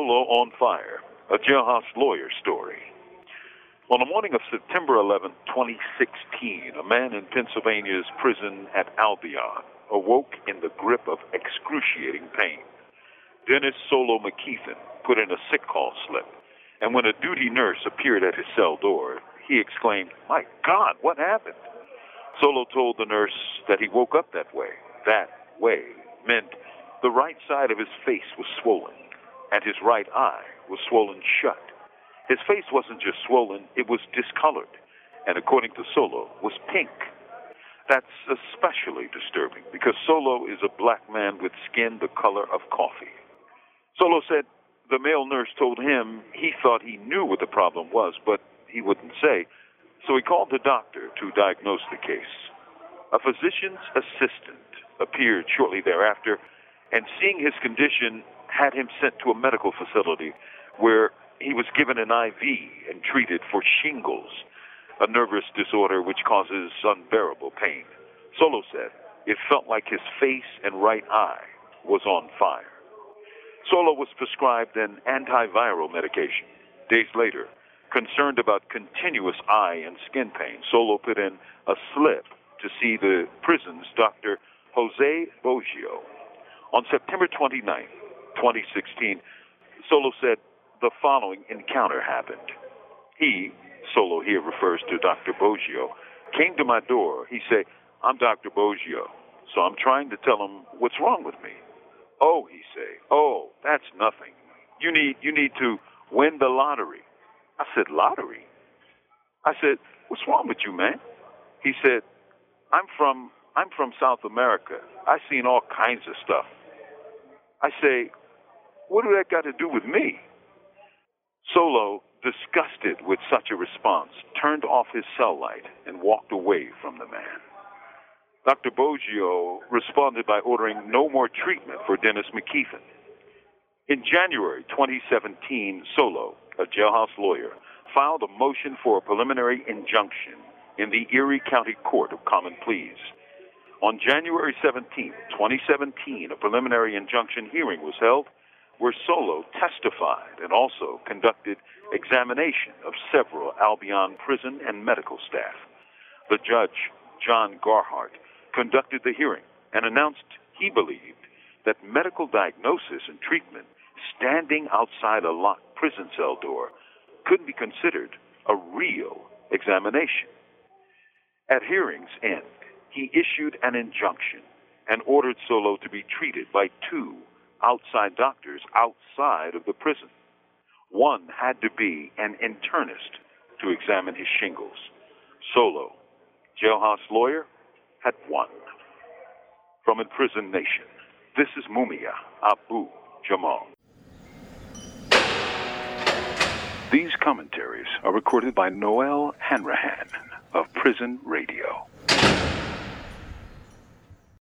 Solo on Fire, a jailhouse lawyer story. On the morning of September 11, 2016, a man in Pennsylvania's prison at Albion awoke in the grip of excruciating pain. Dennis Solo McKeithen put in a sick call slip, and when a duty nurse appeared at his cell door, he exclaimed, "My God, what happened?" Solo told the nurse that he woke up that way. That way meant the right side of his face was swollen, and his right eye was swollen shut. His face wasn't just swollen, it was discolored, and according to Solo, was pink. That's especially disturbing because Solo is a black man with skin the color of coffee. Solo said the male nurse told him he thought he knew what the problem was, but he wouldn't say, so he called the doctor to diagnose the case. A physician's assistant appeared shortly thereafter, and seeing his condition had him sent to a medical facility where he was given an IV and treated for shingles, a nervous disorder which causes unbearable pain. Solo said it felt like his face and right eye was on fire. Solo was prescribed an antiviral medication. Days later, concerned about continuous eye and skin pain, Solo put in a slip to see the prison's Dr. Jose Boggio. On September 29, 2016, Solo said the following encounter happened. He, Solo here refers to Dr. Boggio, came to my door. He said, "I'm Dr. Boggio, so I'm trying to tell him what's wrong with me." "Oh," he say, "oh, that's nothing. You need to win the lottery." I said, "Lottery?" I said, "What's wrong with you, man?" He said, I'm from South America. I seen all kinds of stuff." I say, "What do that got to do with me?" Solo, disgusted with such a response, turned off his cell light and walked away from the man. Dr. Boggio responded by ordering no more treatment for Dennis McKeithen. In January 2017, Solo, a jailhouse lawyer, filed a motion for a preliminary injunction in the Erie County Court of Common Pleas. On January 17, 2017, a preliminary injunction hearing was held where Solo testified and also conducted examination of several Albion prison and medical staff. The judge, John Garhart, conducted the hearing and announced he believed that medical diagnosis and treatment standing outside a locked prison cell door couldn't be considered a real examination. At hearing's end, he issued an injunction and ordered Solo to be treated by two outside doctors outside of the prison. One had to be an internist to examine his shingles. Solo, jailhouse lawyer, had won. From Imprisoned Nation, this is Mumia Abu Jamal. These commentaries are recorded by Noel Hanrahan of Prison Radio.